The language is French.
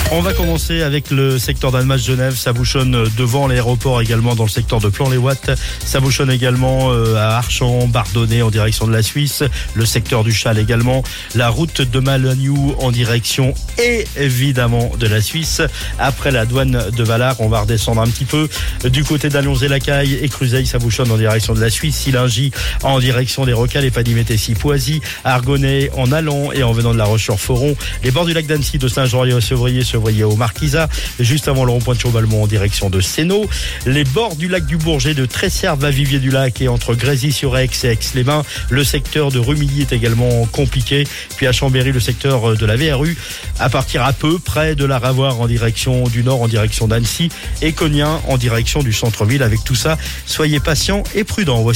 On va commencer avec le secteur d'Annemasse-Genève. Ça bouchonne devant l'aéroport, également dans le secteur de Plan-les-Ouates. Ça bouchonne également à Archamps, Bardonnay en direction de la Suisse. Le secteur du Châle également. La route de Malagnou en direction évidemment de la Suisse. Après la douane de Valard, on va redescendre un petit peu du côté d'Annonay-la-Caille et Cruzeil. Ça bouchonne en direction de la Suisse. Silingy en direction des Rocales et Padimé-Tessy-Poisy. Argonay en allant et en venant de la Roche-sur-Foron. Les bords du lac d'Annecy de Saint-Jean-et-Sevrier au Marquisat, juste avant le rond-point de Chaubalmont en direction de Sénaux. Les bords du lac du Bourget de Tresserve à Vivier-du-Lac et entre Grésy-sur-Aix et Aix-les-Bains. Le secteur de Rumilly est également compliqué. Puis à Chambéry, le secteur de la VRU à partir à peu près de la Ravoire en direction du nord, en direction d'Annecy et Cognin en direction du centre-ville. Avec tout ça, soyez patients et prudents.